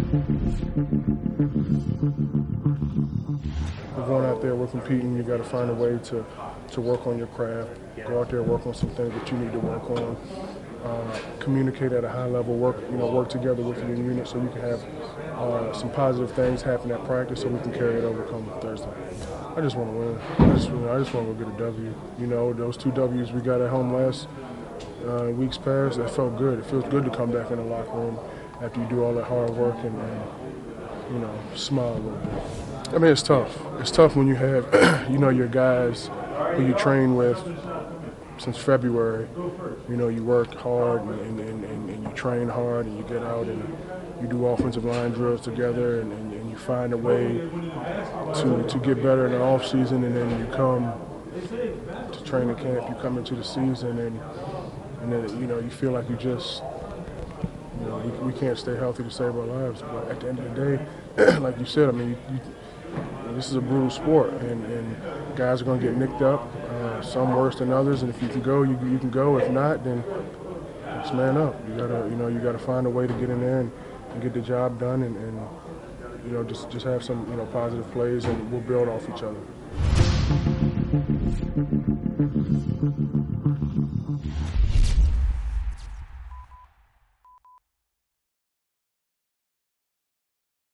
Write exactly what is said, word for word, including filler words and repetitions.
We're going out there, we're competing, you got to find a way to, to work on your craft, go out there, work on some things that you need to work on, uh, communicate at a high level, work, you know, work together with your unit so you can have uh, some positive things happen at practice so we can carry it over come Thursday. I just want to win. I just, you know, I just want to go get a W. You know, those two W's we got at home last uh, weeks past, that felt good. It feels good to come back in the locker room after you do all that hard work and, and you know, smile a little bit. I mean, it's tough. It's tough when you have, you know, your guys who you train with since February. You know, you work hard and, and, and, and you train hard and you get out and you do offensive line drills together and, and, and you find a way to, to get better in the off season, and then you come to training camp, you come into the season and and then, you know, you feel like you just, you know, we, we can't stay healthy to save our lives. But at the end of the day, like you said, I mean, you, you, this is a brutal sport, and, and guys are going to get nicked up, uh, some worse than others. And if you can go, you, you can go. If not, then just man up. You gotta, you know, you gotta find a way to get in there and, and get the job done, and, and you know, just just have some, you know, positive plays, and we'll build off each other.